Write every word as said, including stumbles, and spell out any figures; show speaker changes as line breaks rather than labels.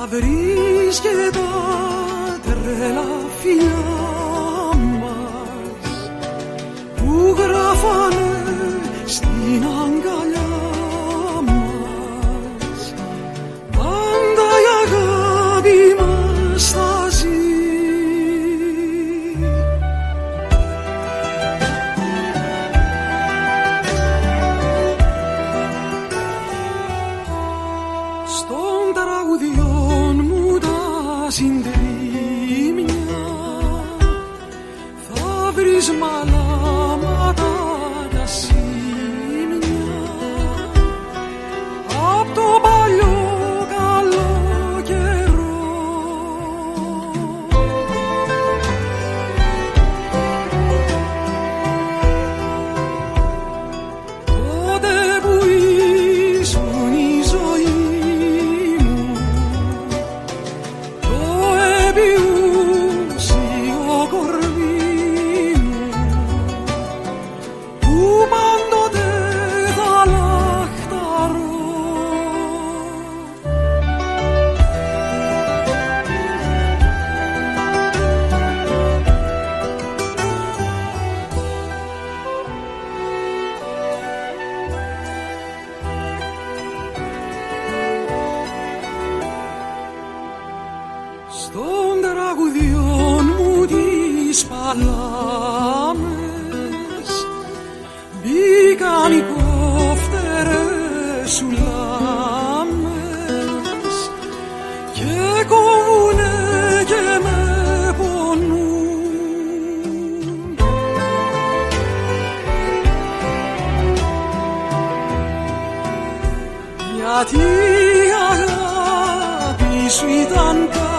βρεις και τα τρέλα φιλιά μας που γράφανε στην αγκαλιά μας. Πάντα η αγάπη μας θα ζει. Στον τραγουδιών μου τα συντρίμμια θα βρεις μαλάματα για σύμνια απ' το παλιό καλό καιρό. Τότε που ήσουν η ζωή στον τραγουδιών μου τις παλάμες μπήκαν οι κόφτερες σου λάμες και κόβουνε και με πονούν. Γιατί η αγάπη σου ήταν